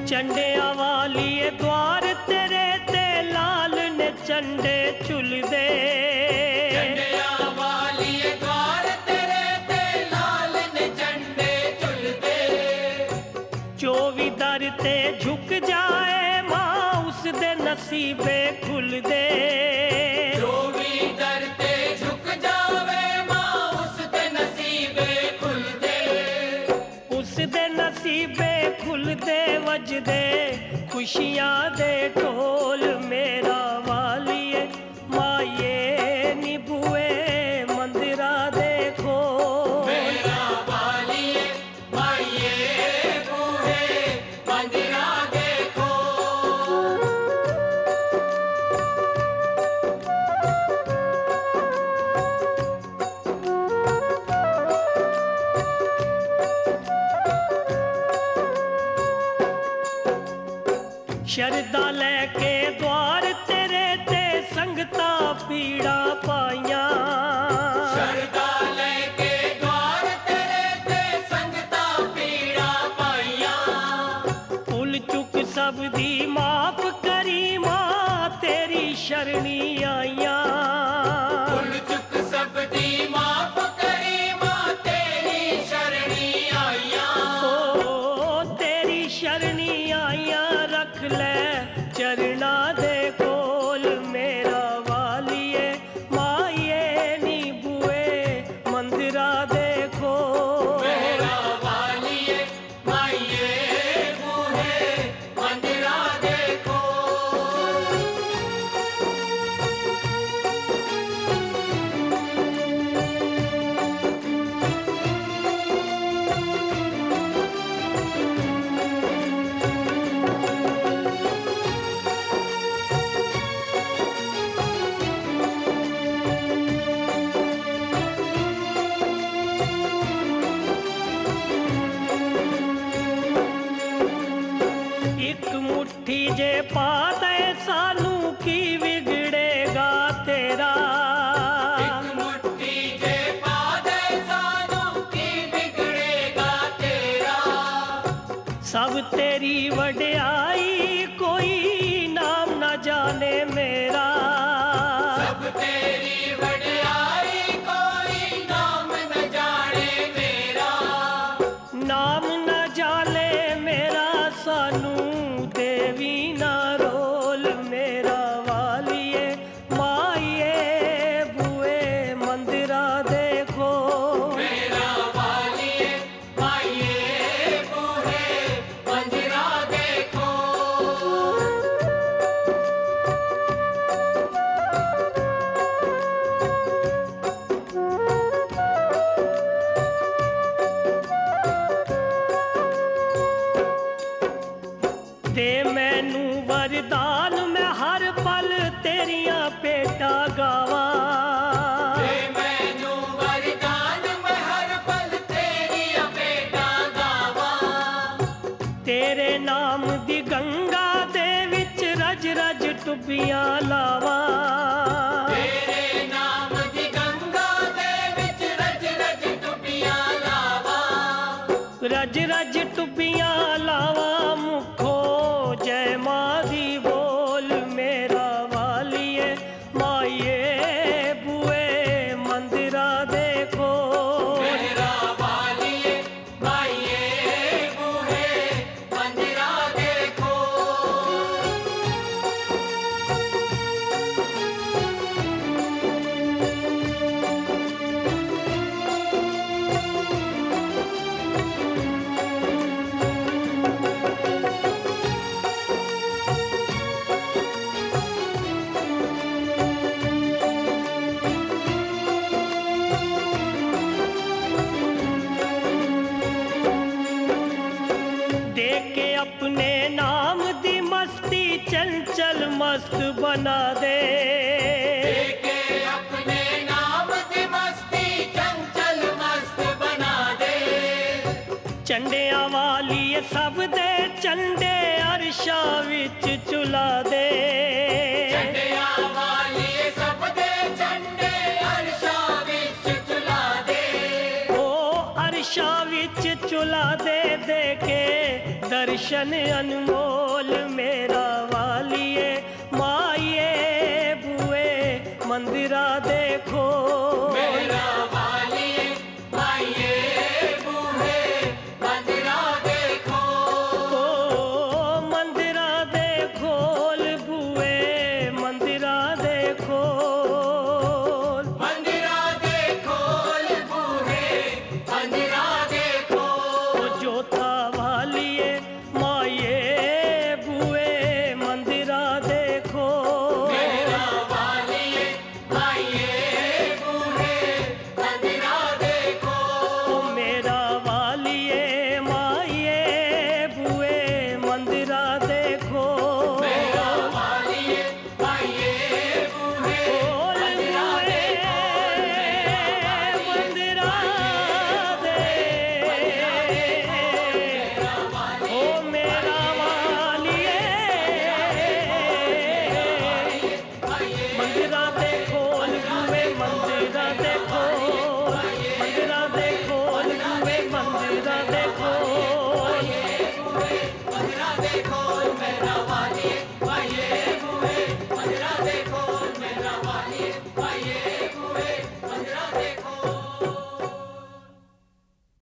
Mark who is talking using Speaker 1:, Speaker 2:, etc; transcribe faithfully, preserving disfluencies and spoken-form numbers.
Speaker 1: चंडिया वालिए द्वार तेरे ते लाल ने चंडे चुल दे।
Speaker 2: चंडिया वालिए द्वार तेरे ते लाल ने चंडे चुल दे।
Speaker 1: चौवी दर ते झुक जाए मां उस दे नसीबे खुल दे।
Speaker 2: चौवी दर ते झुक जावे मां उस दे नसीबे खुल दे।
Speaker 1: उस दे नसीबे खुल दे वजदे खुशियां दे ढोल मेरा वालिए माये निबुए मंदिरा देखो।
Speaker 2: मेरा वालिए माये बूहे मंदिरा देखो।
Speaker 1: शरदा लेके द्वार तेरे ते संगता पीड़ा पाइया।
Speaker 2: शरदा लेके द्वार तेरे ते संगता पीड़ा पाइया।
Speaker 1: भुल चुक सब दी माफ करी मां तेरी शरणी आइया।
Speaker 2: भुल चुक सब दी माफ करी मां तेरी शरणी आइया।
Speaker 1: ओ तेरी शरणी आइया रख ले चरना दे कोल मेरा वालिए माये नी बुए मंदिरा देखो।
Speaker 2: मेरा वालिए माये बूहे मंदिरा देखो।
Speaker 1: एक मुट्ठी जे पा दे सानू की बिगड़ेगा तेरा।
Speaker 2: एक मुट्ठी जे पा दे सानू की बिगड़ेगा तेरा।
Speaker 1: सब तेरी वड्याई कोई नाम न जाने मेरा।
Speaker 2: सब तेरी वड्याई कोई नाम न जाने मेरा।
Speaker 1: नाम न जाने मेरा सानू देवी ना रोल मेरा वालिए माये बुए मंदिरा देखो।
Speaker 2: मेरा वालिए माये बूहे मंदिरा देखो।
Speaker 1: दे मैनू वरदान मैं हर पल तेरिया पेटा गावा।
Speaker 2: दे मैनू वरदान मैं हर पल तेरी बेटा गावा।
Speaker 1: तेरे नाम दी गंगा दे विच रज रज टुबियां लावा।
Speaker 2: तेरे नाम दी गंगा दे विच रज रज टुबियां लावा।
Speaker 1: रज रज टुबियां लावा मुखो जय मां दी बोल मेरा वालिए माये बुए मंदिरा देखो।
Speaker 2: मेरा वालिए माये बूहे मंदिरा देखो।
Speaker 1: दे के अपने नाम दी मस्ती चंचल मस्त बना दे।
Speaker 2: देके अपने नाम दी मस्ती चंचल मस्त बना दे।
Speaker 1: चंडिया वाली सब दे चंडे अरशा विच चुला दे।
Speaker 2: चंडिया वालिए सब दे चंडे अरशा विच चुला दे।
Speaker 1: ओ अरशा विच चुला दे दे के दर्शन दर्शन अनमोल मेरा